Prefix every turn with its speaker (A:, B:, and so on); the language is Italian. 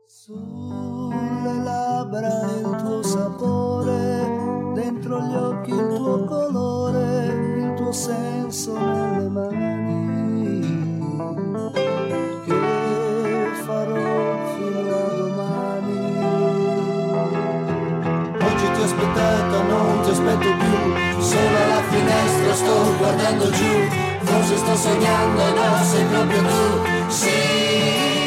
A: Sulle labbra il tuo sapore, dentro gli occhi il tuo colore, il tuo senso nelle mani, che farò fino a domani. Oggi ti ho aspettato, non ti aspetto più, sono alla finestra, sto guardando giù, forse sto sognando, no, sei proprio tu, sì.